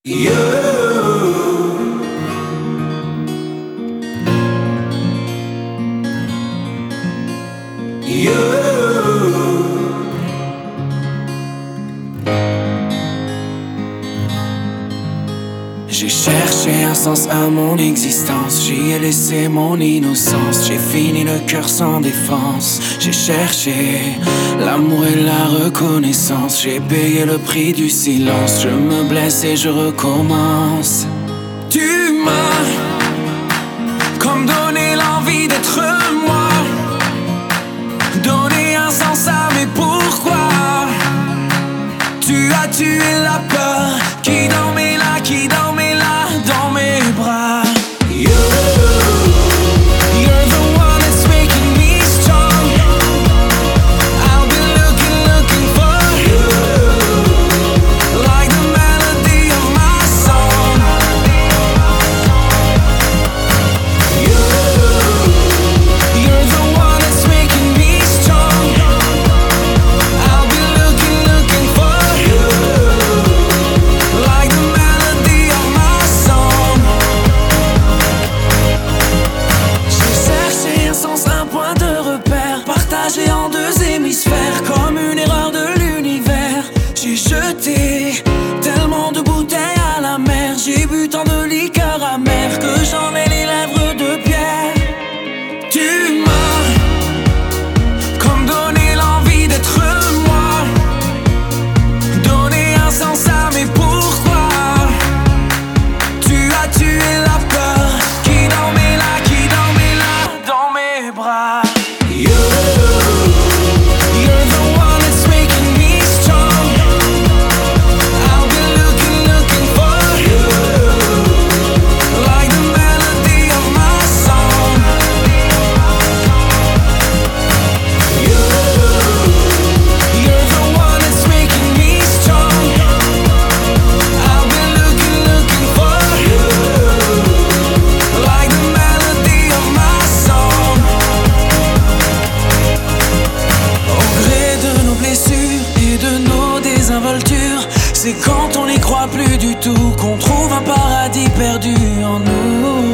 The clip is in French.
J'ai cherché un sens à mon existence, j'y ai laissé mon innocence. J'ai fini le cœur sans défense. J'ai cherché l'amour et la reconnaissance. J'ai payé le prix du silence. Je me blesse et je recommence. Tu m'as comme donné l'envie d'être moi, donné un sens à mes pourquoi. Tu as tué la peur qui dormait là, qui dormait là dans mes bras. You're the one that's making me strong. I've been looking for you, like the melody of my song. You're the one that's making me strong. I've been looking for you, like the melody of my song. J'ai cherché un sens, un point de repère, partagé en deux hémisphères, comme une erreur de l'univers. J'ai jeté tellement de bouteilles à la mer, j'ai bu tant de liqueurs amères que j'en ai les lèvres de pierre. Tu m'as comme donné l'envie d'être moi, donné un sens à mes pourquoi. Tu as tué la peur qui dormait là dans mes bras. You're the one that's making me strong. I've been looking for you, like the melody of my song. You're the one that's making me strong. I've been looking for you, like the melody of my song. Au gré de nos blessures et de nos désinvoltures, c'est quand on n'y croit plus du tout qu'on trouve un paradis perdu en nous.